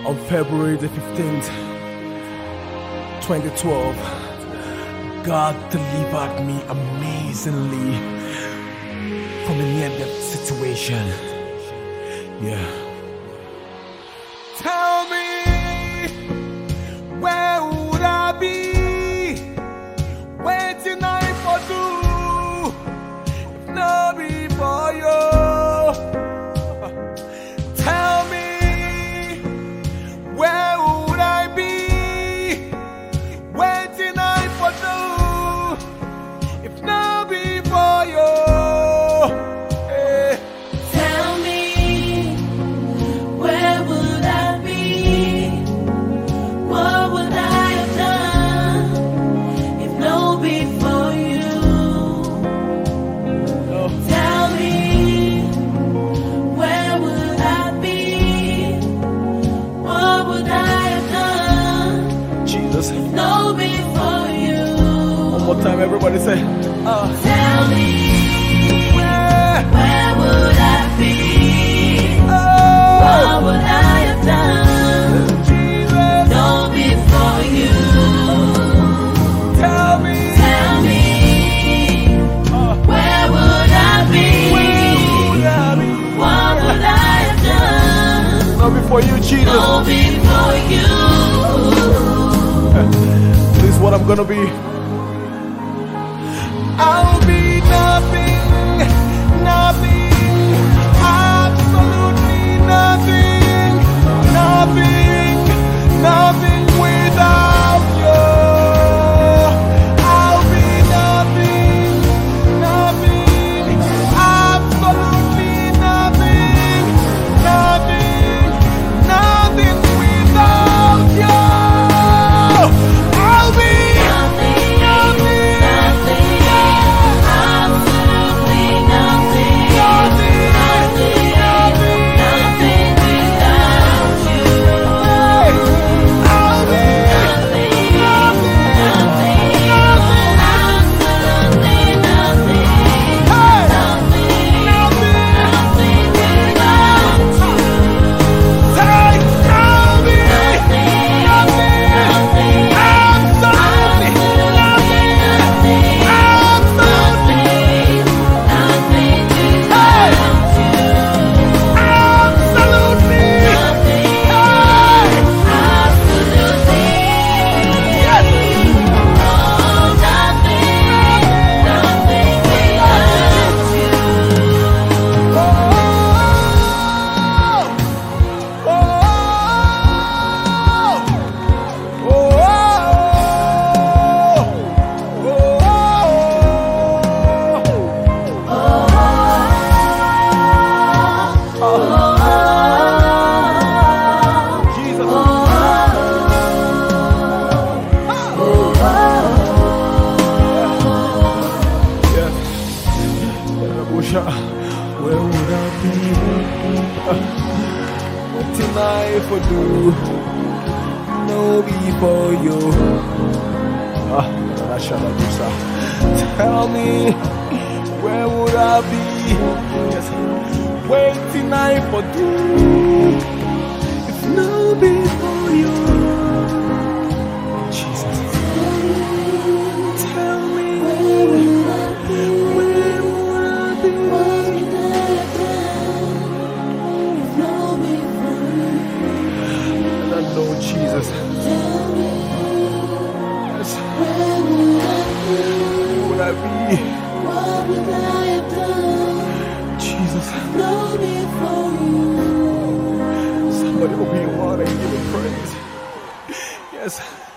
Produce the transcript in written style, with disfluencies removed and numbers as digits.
on February the 15th, 2012, God delivered me amazingly from a near-death situation. Yeah. Tell me, where would I be? Waiting I for you, if not before you. Tell me, where would I be? Waiting I for you, if not before you. Tell me, where would I be? What would I have done if not before you? Tell me, where would I be? What would I have done Jesus. if not before you? One more time, everybody say, Tell me, where would I be? What would I have done? Not before you. Tell me, where would I be? What would I have done? not before you, Jesus. Not before you. This is what I'm gonna be. I'll be nothing, nothing, absolutely nothing, nothing, nothing without you. I'll be nothing, nothing, absolutely nothing, nothing, nothing without you. I'll be Nothing, nothing, absolutely nothing, nothing without you. I'll be Nothing, absolutely nothing, nothing without you. Take I'll be Nothing, absolutely nothing, absolutely nothing without you. absolutely where would I be? What can I for do? No before you. Tell me, where would I be? Yes. Waiting I for do. If no before you. Jesus. Tell me, where would I be? I know Jesus. Yes. Where would I be? Jesus. Somebody open your heart and give him praise. Yes.